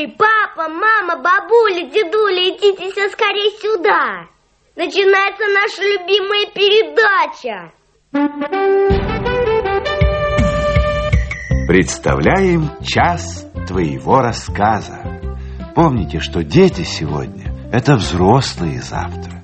Эй, папа, мама, бабуля, дедуля, идите все скорее сюда. Начинается наша любимая передача. Представляем час твоего рассказа. Помните, что дети сегодня – это взрослые завтра.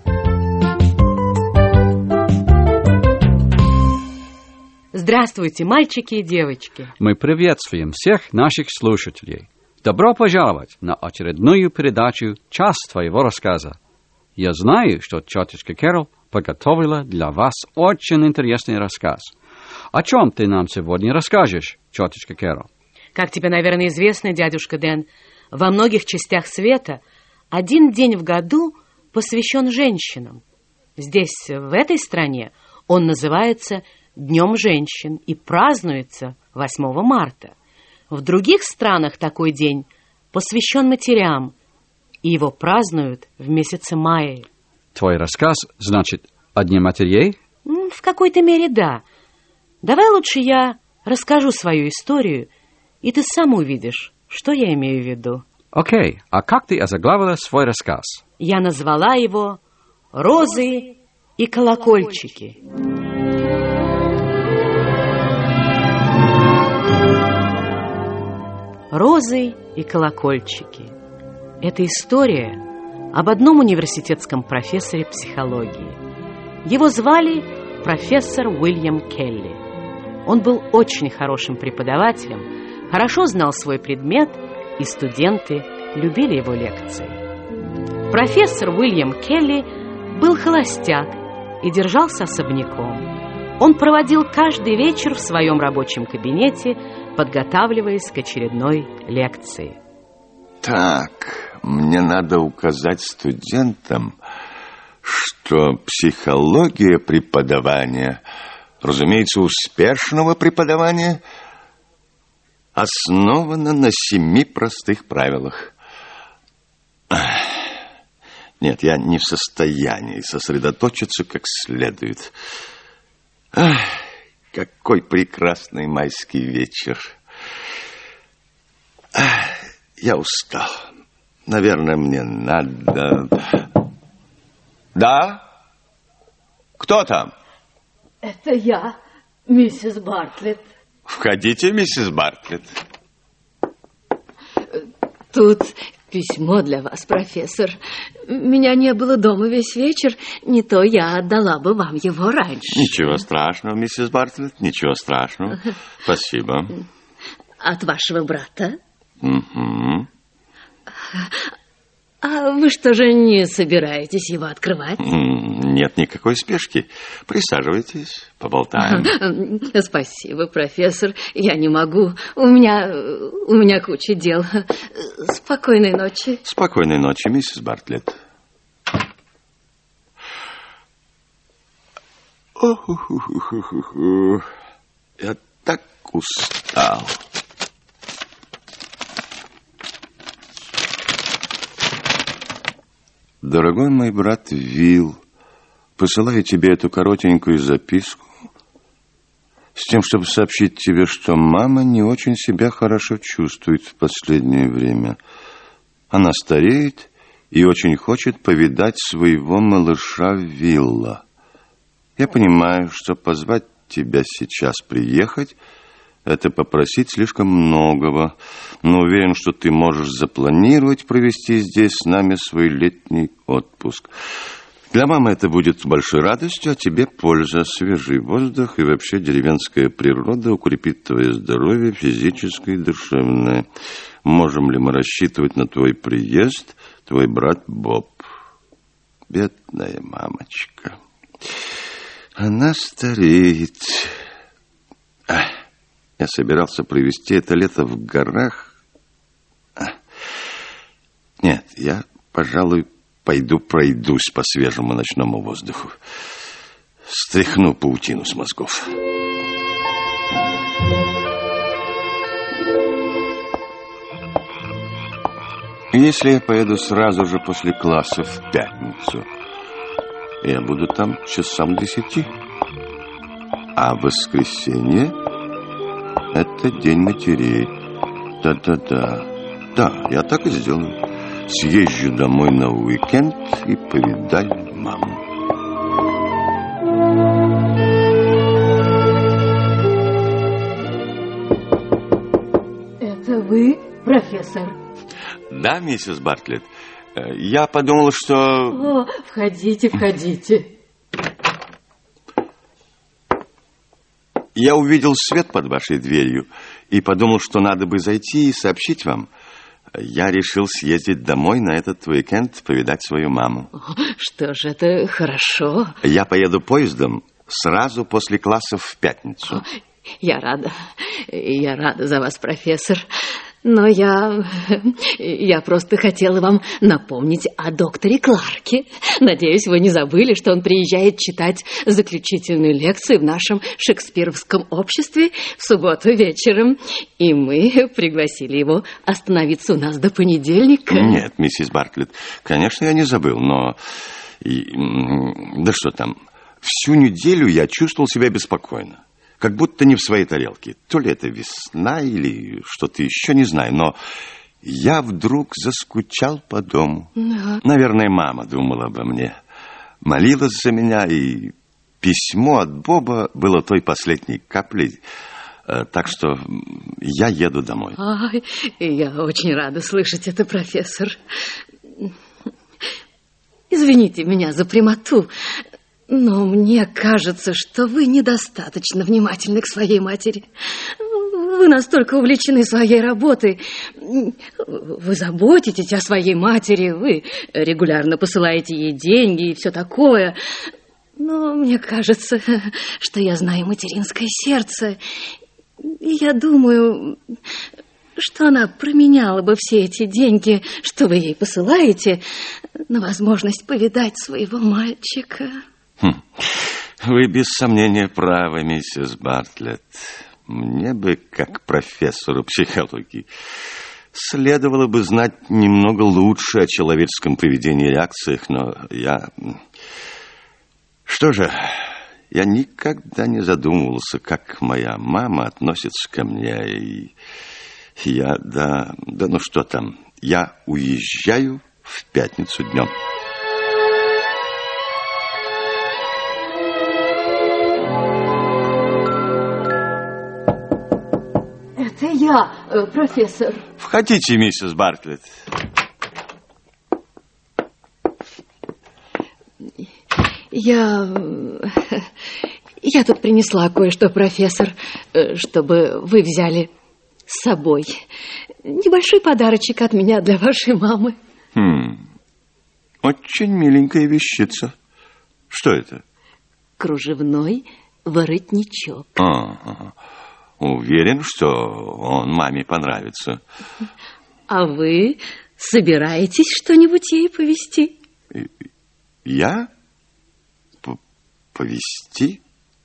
Здравствуйте, мальчики и девочки. Мы приветствуем всех наших слушателей. Добро пожаловать на очередную передачу «Час твоего рассказа». Я знаю, что тетушка Кэрол подготовила для вас очень интересный рассказ. О чем ты нам сегодня расскажешь, тетушка Кэрол? Как тебе, наверное, известно, дядюшка Дэн, во многих частях света один день в году посвящен женщинам. Здесь, в этой стране, он называется Днем женщин и празднуется 8 марта. В других странах такой день посвящен матерям, и его празднуют в месяце мая. Твой рассказ, значит, о Дне матерей? В какой-то мере, да. Давай лучше я расскажу свою историю, и ты сам увидишь, что я имею в виду. Окей, а как ты озаглавила свой рассказ? Я назвала его «Розы и колокольчики». «Розы и колокольчики» – это история об одном университетском профессоре психологии. Его звали профессор Уильям Келли. Он был очень хорошим преподавателем, хорошо знал свой предмет, и студенты любили его лекции. Профессор Уильям Келли был холостяк и держался особняком. Он проводил каждый вечер в своем рабочем кабинете, подготавливаясь к очередной лекции. Так, мне надо указать студентам, что психология преподавания, разумеется, успешного преподавания, основана на 7 простых правилах. Нет, я не в состоянии сосредоточиться как следует. Какой прекрасный майский вечер. Я устал. Наверное, мне надо... Да? Кто там? Это я, миссис Бартлетт. Входите, миссис Бартлетт. Тут письмо для вас, профессор. Меня не было дома весь вечер, не то я отдала бы вам его раньше. Ничего страшного, миссис Бартлетт, ничего страшного. Спасибо. От вашего брата? Угу. А вы что же не собираетесь его открывать? Нет никакой спешки. Присаживайтесь, поболтаем. Спасибо, профессор. Я не могу. У меня куча дел. Спокойной ночи. Спокойной ночи, миссис Бартлетт. Я так устал. Дорогой мой брат Вилл, посылаю тебе эту коротенькую записку с тем, чтобы сообщить тебе, что мама не очень себя хорошо чувствует в последнее время. Она стареет и очень хочет повидать своего малыша Вилла. Я понимаю, что позвать тебя сейчас приехать — это попросить слишком многого, но уверен, что ты можешь запланировать провести здесь с нами свой летний отпуск. Для мамы это будет большой радостью, а тебе польза, свежий воздух и вообще деревенская природа укрепит твое здоровье физическое и душевное. Можем ли мы рассчитывать на твой приезд, твой брат Боб? Бедная мамочка. Она стареет. Я собирался провести это лето в горах. Нет, я, пожалуй, пойду пройдусь по свежему ночному воздуху. Стряхну паутину с мозгов. Если я поеду сразу же после класса в пятницу, я буду там часам 10. А в воскресенье — это День матерей. Да-да-да. Да, я так и сделаю. Съезжу домой на уикенд и повидаю маму. Это вы, профессор? Да, миссис Бартлетт. Я подумал, что... О, входите, входите. Я увидел свет под вашей дверью и подумал, что надо бы зайти и сообщить вам. Я решил съездить домой на этот уикенд, повидать свою маму. Что ж, это хорошо. Я поеду поездом сразу после классов в пятницу. Я рада за вас, профессор. Но я просто хотела вам напомнить о докторе Кларке. Надеюсь, вы не забыли, что он приезжает читать заключительную лекцию в нашем шекспировском обществе в субботу вечером. И мы пригласили его остановиться у нас до понедельника. Нет, миссис Бартлетт, конечно, я не забыл, но... Да что там, всю неделю я чувствовал себя беспокойно. Как будто не в своей тарелке. То ли это весна или что-то еще, не знаю. Но я вдруг заскучал по дому. Да. Наверное, мама думала обо мне. Молилась за меня, и письмо от Боба было той последней каплей. Так что я еду домой. Ай, я очень рада слышать это, профессор. Извините меня за прямоту. Но мне кажется, что вы недостаточно внимательны к своей матери. Вы настолько увлечены своей работой. Вы заботитесь о своей матери, вы регулярно посылаете ей деньги и все такое. Но мне кажется, что я знаю материнское сердце. И я думаю, что она променяла бы все эти деньги, что вы ей посылаете, на возможность повидать своего мальчика. Вы без сомнения правы, миссис Бартлетт. Мне бы, как профессору психологии, следовало бы знать немного лучше о человеческом поведении и реакциях, но я... Что же, я никогда не задумывался, как моя мама относится ко мне, и я... Да ну что там, я уезжаю в пятницу днем. Это я, профессор. Входите, миссис Бартлетт. Я тут принесла кое-что, профессор, чтобы вы взяли с собой. Небольшой подарочек от меня для вашей мамы. Очень миленькая вещица. Что это? Кружевной воротничок. Уверен, что он маме понравится. А вы собираетесь что-нибудь ей повести? Я? Повести?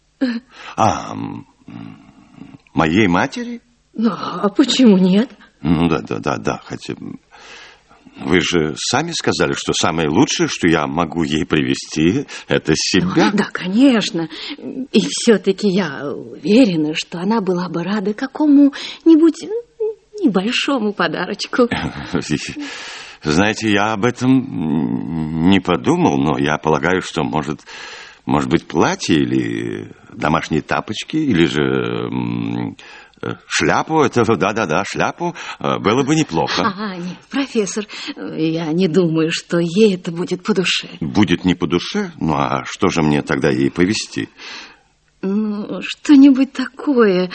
Моей матери? Ну, а почему нет? Ну, да, хотя... Вы же сами сказали, что самое лучшее, что я могу ей привезти, это себя. Да, конечно. И все-таки я уверена, что она была бы рада какому-нибудь небольшому подарочку. Знаете, я об этом не подумал, но я полагаю, что может быть платье или домашние тапочки, или же... Шляпу, это, да, шляпу было бы неплохо. Нет, профессор, я не думаю, что ей это будет по душе. Будет не по душе? Ну, а что же мне тогда ей повести? Ну, что-нибудь такое,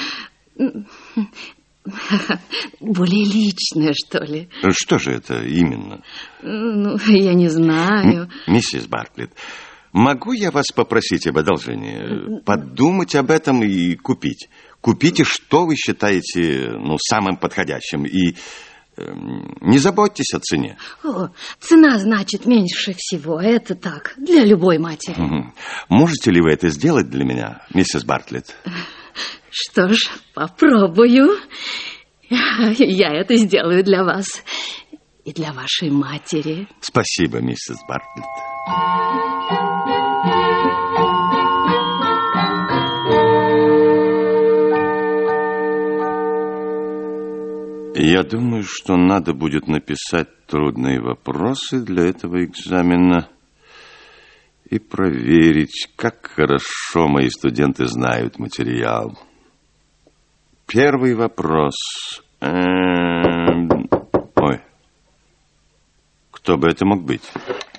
более личное, что ли. Что же это именно? Ну, я не знаю. Миссис Бартлетт, могу я вас попросить об одолжении? Подумать об этом и купить. Купите, что вы считаете самым подходящим, и не заботьтесь о цене. Цена значит меньше всего, это так, для любой матери. Можете ли вы это сделать для меня, миссис Бартлетт? Что ж, попробую. Я это сделаю для вас и для вашей матери. Спасибо, миссис Бартлетт. Я думаю, что надо будет написать трудные вопросы для этого экзамена и проверить, как хорошо мои студенты знают материал. Первый вопрос. Ой, кто бы это мог быть?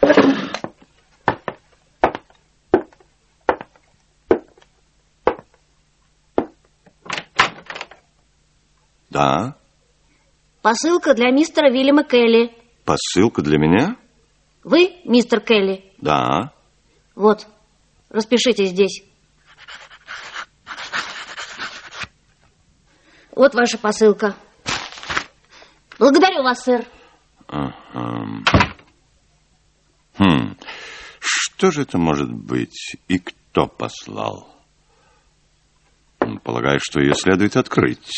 Да? Посылка для мистера Уильяма Келли. Посылка для меня? Вы, мистер Келли? Да. Вот, распишитесь здесь. Вот ваша посылка. Благодарю вас, сэр. Что же это может быть? И кто послал? Полагаю, что ее следует открыть.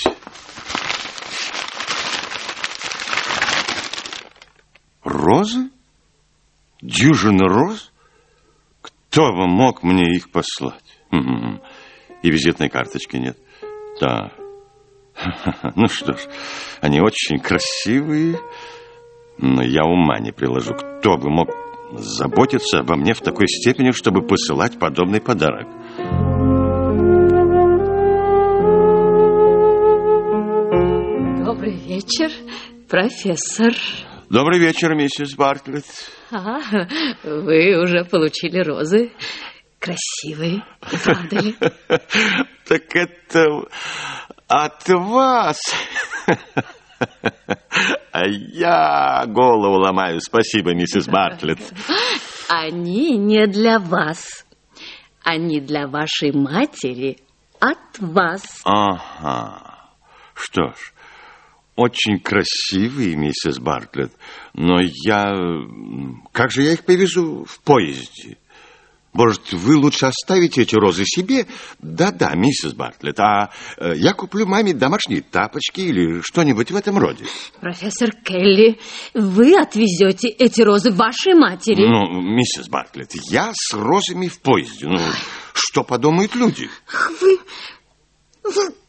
Розы? Дюжина роз? Кто бы мог мне их послать? И визитной карточки нет. Да. Ну что ж, они очень красивые, но я ума не приложу. Кто бы мог заботиться обо мне в такой степени, чтобы посылать подобный подарок? Добрый вечер, профессор. Добрый вечер, миссис Бартлетт. Вы уже получили розы. Красивые, не правда ли? Так это от вас. А я голову ломаю. Спасибо, миссис Бартлетт. Они не для вас. Они для вашей матери от вас. Ага. Что ж, очень красивые, миссис Бартлетт, но как же я их повезу в поезде? Может, вы лучше оставите эти розы себе? Да-да, миссис Бартлетт, а я куплю маме домашние тапочки или что-нибудь в этом роде. Профессор Келли, вы отвезете эти розы вашей матери. Ну, миссис Бартлетт, я с розами в поезде. Ну, что подумают люди? Вы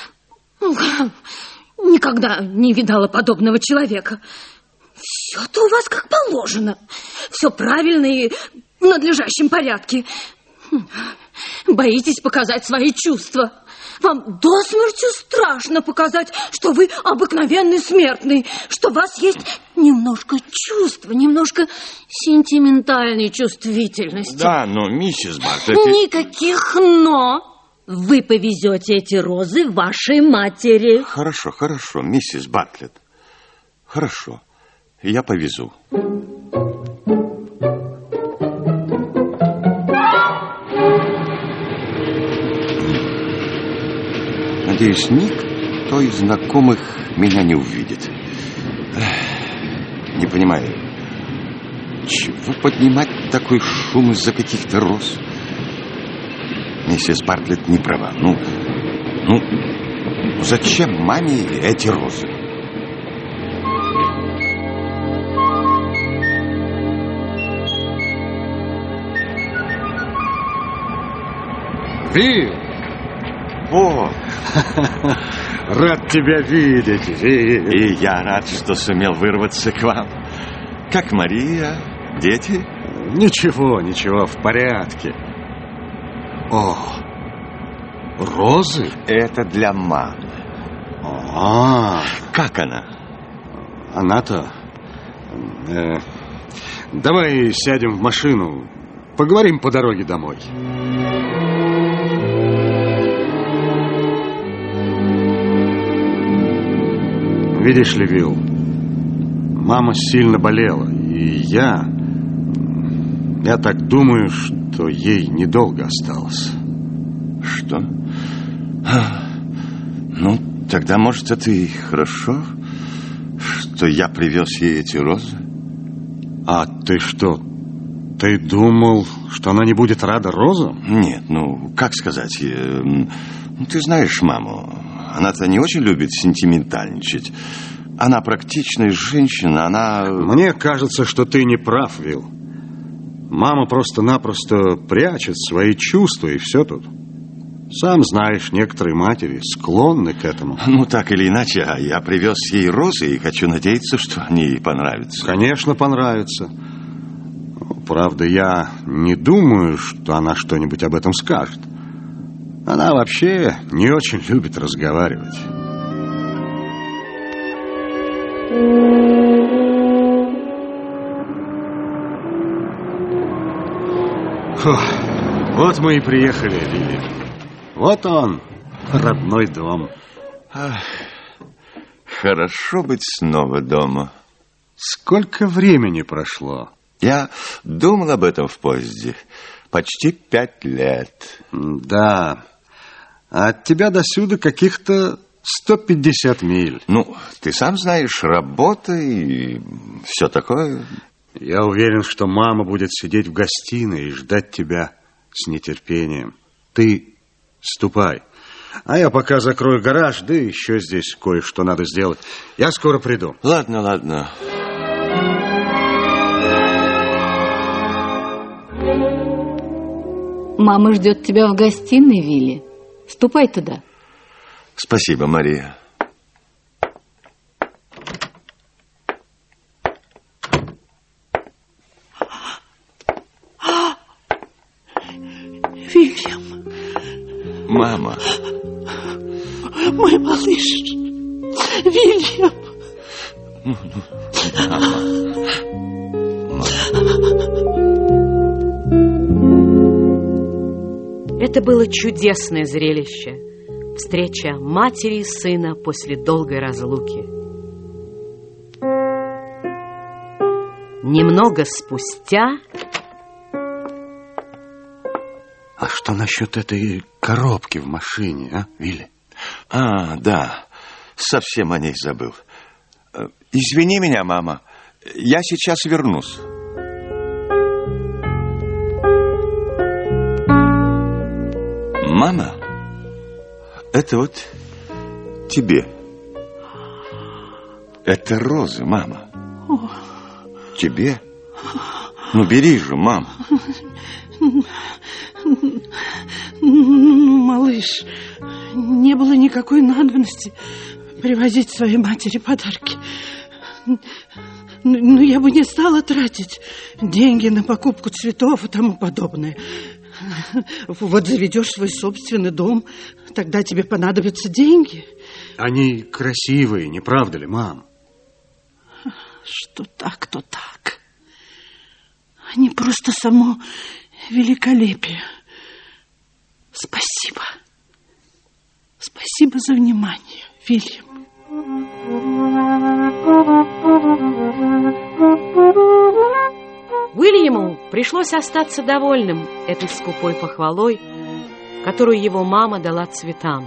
никогда не видала подобного человека. Все-то у вас как положено. Все правильно и в надлежащем порядке. Боитесь показать свои чувства. Вам до смерти страшно показать, что вы обыкновенный смертный, что у вас есть немножко чувства, немножко сентиментальной чувствительности. Да, но, миссис Бартлетт... Никаких «но». Вы повезете эти розы вашей матери. Хорошо, хорошо, миссис Бартлетт. Хорошо, я повезу. Надеюсь, никто из знакомых меня не увидит. Не понимаю, чего поднимать такой шум из-за каких-то роз? Миссис Бартлетт не права. Ну, зачем маме эти розы? Вилл! О! Рад тебя видеть, Вилл. И я рад, что сумел вырваться к вам. Как Мария, дети? Ничего, в порядке. О, розы? Это для мамы. Как она? Она-то... Давай сядем в машину, поговорим по дороге домой. Видишь ли, Вилл, мама сильно болела, и я так думаю, что ей недолго осталось. Что? Ну, тогда, может, это и хорошо, что я привез ей эти розы. А ты что, ты думал, что она не будет рада розам? Нет, как сказать, ты знаешь маму. Она-то не очень любит сентиментальничать. Она практичная женщина, она... Мне кажется, что ты не прав, Вилл. Мама просто-напросто прячет свои чувства, и все тут. Сам знаешь, некоторые матери склонны к этому. Ну, так или иначе, я привез ей розы и хочу надеяться, что они ей понравятся. Конечно, понравятся. Правда, я не думаю, что она что-нибудь об этом скажет. Она вообще не очень любит разговаривать. Фух, вот мы и приехали, Вилли. Вот он, родной дом. Ах, хорошо быть снова дома. Сколько времени прошло? Я думал об этом в поезде. Почти 5 лет. Да. А от тебя до сюда каких-то 150 миль. Ну, ты сам знаешь, работа и все такое. Я уверен, что мама будет сидеть в гостиной и ждать тебя с нетерпением. Ты ступай. А я пока закрою гараж, да еще здесь кое-что надо сделать. Я скоро приду. Ладно, ладно. Мама ждет тебя в гостиной, Вилли. Ступай туда. Спасибо, Мария. Вильям. Мама. Мой малыш. Вильям. Это было чудесное зрелище. Встреча матери и сына после долгой разлуки. Немного спустя... А что насчет этой коробки в машине, а, Вилли? А, да, совсем о ней забыл. Извини меня, мама, я сейчас вернусь. Мама, это вот тебе. Это розы, мама. Тебе? Ну, бери же, мама. Малыш, не было никакой надобности привозить своей матери подарки. Но я бы не стала тратить деньги на покупку цветов и тому подобное. Вот заведешь свой собственный дом, тогда тебе понадобятся деньги. Они красивые, не правда ли, мам? Что так, то так. Они просто само великолепие. Спасибо. Спасибо за внимание, Вильям. Уильяму пришлось остаться довольным этой скупой похвалой, которую его мама дала цветам.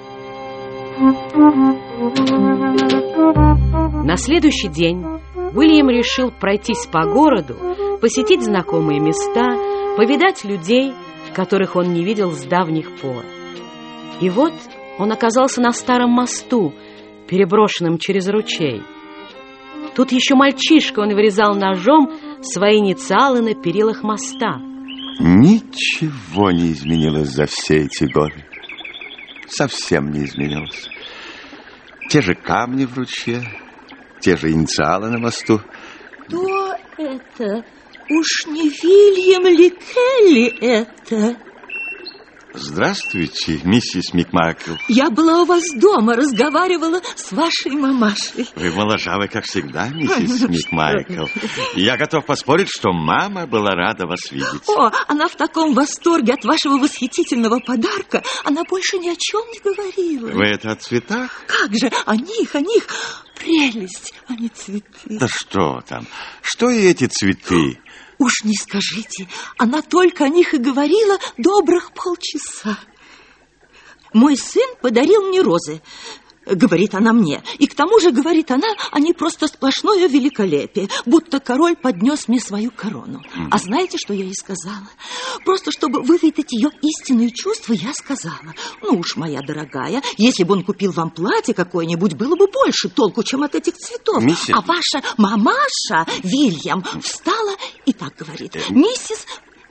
На следующий день Уильям решил пройтись по городу, посетить знакомые места, повидать людей, которых он не видел с давних пор. И вот он оказался на старом мосту, переброшенном через ручей. Тут еще мальчишка, он вырезал ножом свои инициалы на перилах моста. Ничего не изменилось за все эти годы. Совсем не изменилось. Те же камни в ручье, те же инициалы на мосту. Кто это? Уж не Вильям ли Келли это? Здравствуйте, миссис Микмакл. Я была у вас дома, разговаривала с вашей мамашей. Вы моложавы, как всегда, миссис Микмакл. Я готов поспорить, что мама была рада вас видеть. О, она в таком восторге от вашего восхитительного подарка. Она больше ни о чем не говорила. Вы это о цветах? Как же, о них. Прелесть, а не цветы. Да что там? Что и эти цветы? Уж не скажите, она только о них и говорила добрых полчаса. Мой сын подарил мне розы, говорит она мне. И к тому же, говорит она, они просто сплошное великолепие, будто король поднес мне свою корону. А знаете, что я ей сказала? Просто чтобы выведать ее истинные чувства, я сказала: ну уж, моя дорогая, если бы он купил вам платье какое-нибудь, было бы больше толку, чем от этих цветов. Миссис... А ваша мамаша, Вильям, встала и так говорит: миссис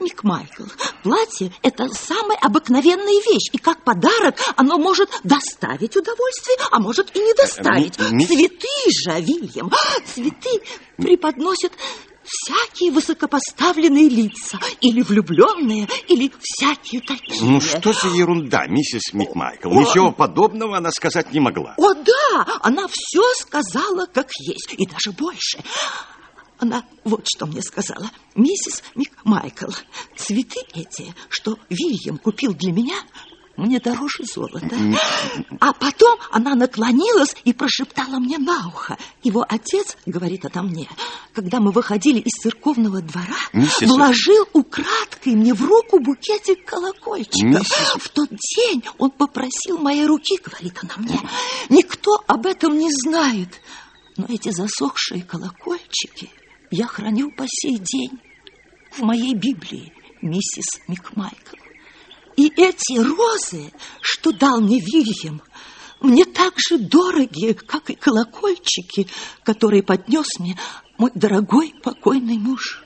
Мик-Майкл, платье – это самая обыкновенная вещь, и как подарок оно может доставить удовольствие, а может и не доставить. Цветы же, Вильям, цветы преподносят всякие высокопоставленные лица, или влюбленные, или всякие такие. Ну, что за ерунда, миссис Мик-Майкл? Ничего подобного она сказать не могла. О, да, она все сказала как есть, и даже больше. Она вот что мне сказала. Миссис Мик-Майкл, цветы эти, что Вильям купил для меня, мне дороже золота. А потом она наклонилась и прошептала мне на ухо. Его отец, говорит она мне, когда мы выходили из церковного двора, вложил украдкой мне в руку букетик колокольчиков. В тот день он попросил моей руки, говорит она мне. Никто об этом не знает. Но эти засохшие колокольчики я храню по сей день в моей Библии, миссис Мик-Майкл. И эти розы, что дал мне Вильям, мне так же дороги, как и колокольчики, которые поднес мне мой дорогой покойный муж.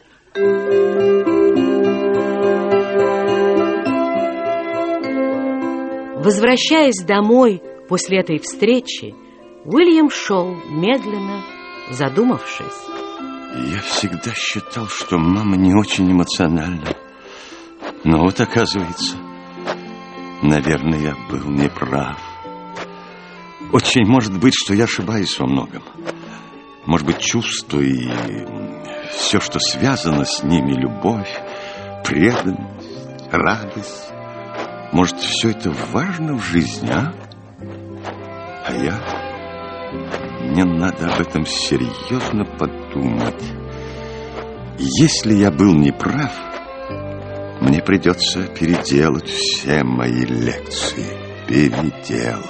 Возвращаясь домой после этой встречи, Уильям шел медленно, задумавшись. Я всегда считал, что мама не очень эмоциональна. Но вот оказывается, наверное, я был неправ. Очень может быть, что я ошибаюсь во многом. Может быть, чувства и все, что связано с ними, любовь, преданность, радость. Может, все это важно в жизни, а? А я... Мне надо об этом серьезно подумать. Если я был неправ, мне придется переделать все мои лекции. Переделать.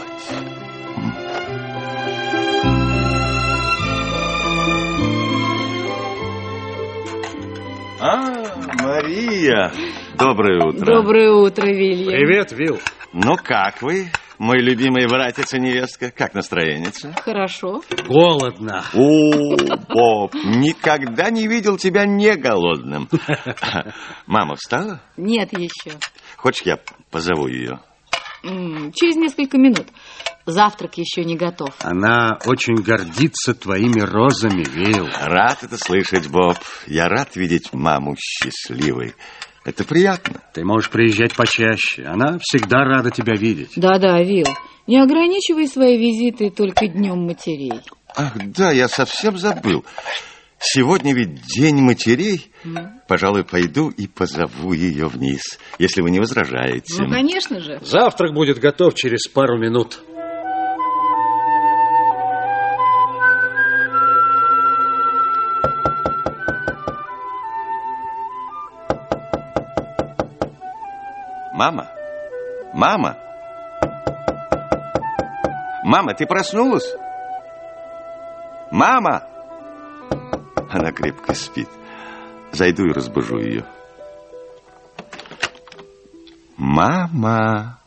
Мария! Доброе утро. Доброе утро, Вильям. Привет, Вилл. Ну, как вы, мой любимый братец и невестка? Как настроение-то? Хорошо. Голодно. О, Боб, никогда не видел тебя не голодным. Мама встала? Нет еще. Хочешь, я позову ее? Через несколько минут. Завтрак еще не готов. Она очень гордится твоими розами, Вилл. Рад это слышать, Боб. Я рад видеть маму счастливой. Это приятно. Ты можешь приезжать почаще. Она всегда рада тебя видеть. Да-да, Вилл. Не ограничивай свои визиты только Днем матерей. Ах, да, я совсем забыл. Сегодня ведь День матерей. Пожалуй, пойду и позову ее вниз, если вы не возражаете. Ну, конечно же. Завтрак будет готов через пару минут. Мама? Мама? Мама, ты проснулась? Мама! Она крепко спит. Зайду и разбужу ее. Мама!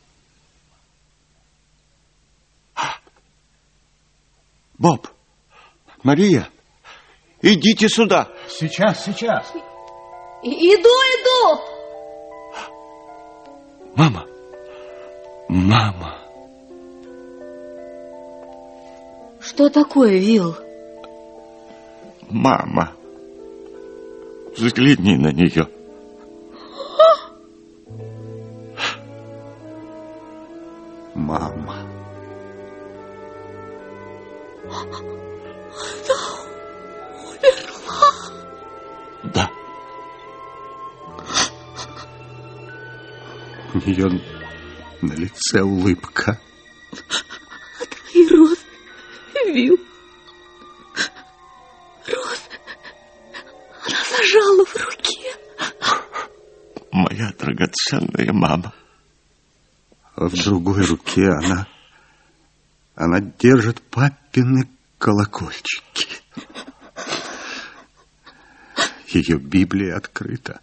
Боб! Мария! Идите сюда! Сейчас. Иду! Мама! Мама! Что такое, Вилл? Мама! Взгляни на нее! Мама! Она умерла. Да. У нее на лице улыбка. Твои розы, Вилл. Розы. Она зажала в руке. Моя драгоценная мама. А в другой руке она держит папины колокольчики. Ее Библия открыта.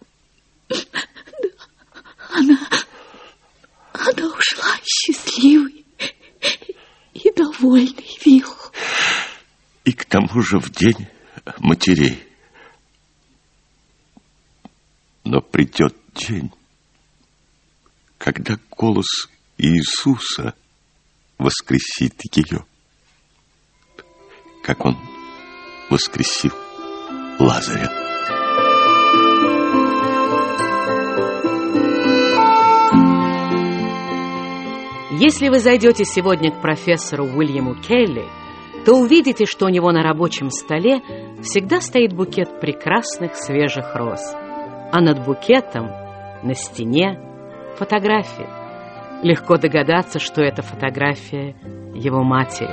Она ушла счастливой и довольной, Вилл. И к тому же в День матерей. Но придет день, когда голос Иисуса воскресит ее, как он воскресил Лазаря. Если вы зайдете сегодня к профессору Уильяму Келли, то увидите, что у него на рабочем столе всегда стоит букет прекрасных свежих роз. А над букетом на стене фотография. Легко догадаться, что это фотография его матери.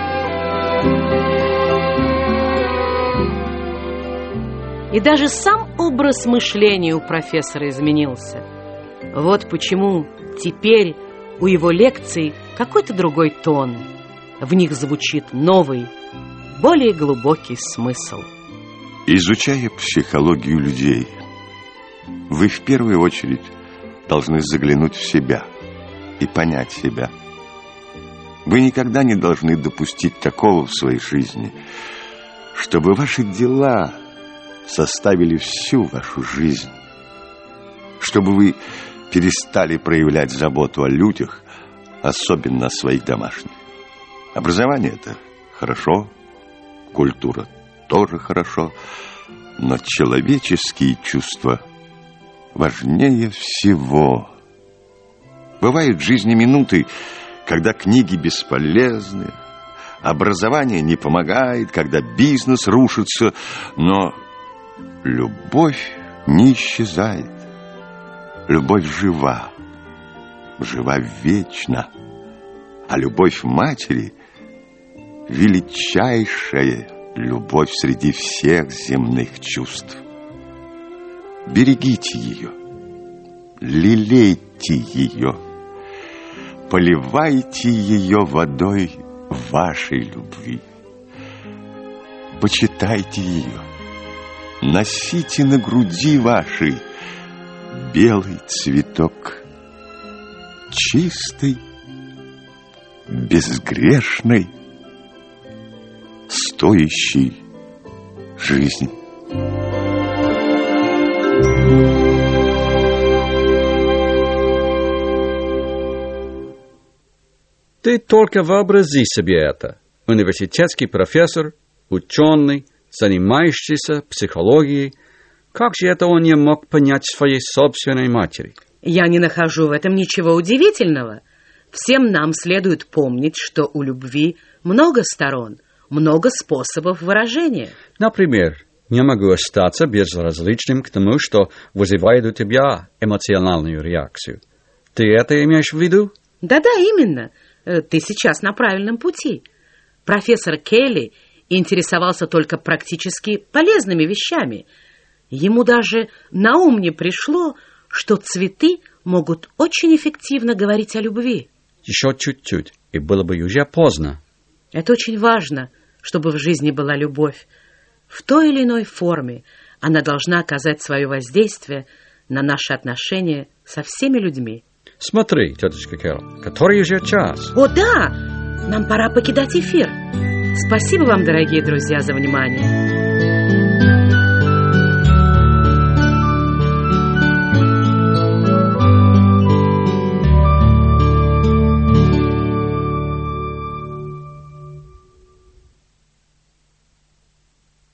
И даже сам образ мышления у профессора изменился. Вот почему теперь у его лекций какой-то другой тон. В них звучит новый, более глубокий смысл. Изучая психологию людей, вы в первую очередь должны заглянуть в себя и понять себя. Вы никогда не должны допустить такого в своей жизни, чтобы ваши дела составили всю вашу жизнь, чтобы вы перестали проявлять заботу о людях, особенно о своих домашних. Образование – это хорошо, культура тоже хорошо, но человеческие чувства важнее всего. Бывают в жизни минуты, когда книги бесполезны, образование не помогает, когда бизнес рушится, но любовь не исчезает. Любовь жива, жива вечно, а любовь матери – величайшая любовь среди всех земных чувств. Берегите ее, лелейте ее, поливайте ее водой вашей любви. Почитайте ее, носите на груди вашей белый цветок чистой, безгрешной, стоящей жизни. Ты только вообрази себе это. Университетский профессор, ученый, занимающийся психологией. Как же это он не мог понять своей собственной матери? Я не нахожу в этом ничего удивительного. Всем нам следует помнить, что у любви много сторон, много способов выражения. Например, не могу остаться безразличным к тому, что вызывает у тебя эмоциональную реакцию. Ты это имеешь в виду? Да-да, именно. Ты сейчас на правильном пути. Профессор Келли интересовался только практически полезными вещами. Ему даже на ум не пришло, что цветы могут очень эффективно говорить о любви. Еще чуть-чуть, и было бы уже поздно. Это очень важно, чтобы в жизни была любовь. В той или иной форме она должна оказать свое воздействие на наши отношения со всеми людьми. Смотри, тетушка Кэрол, который уже час. О, да! Нам пора покидать эфир. Спасибо вам, дорогие друзья, за внимание.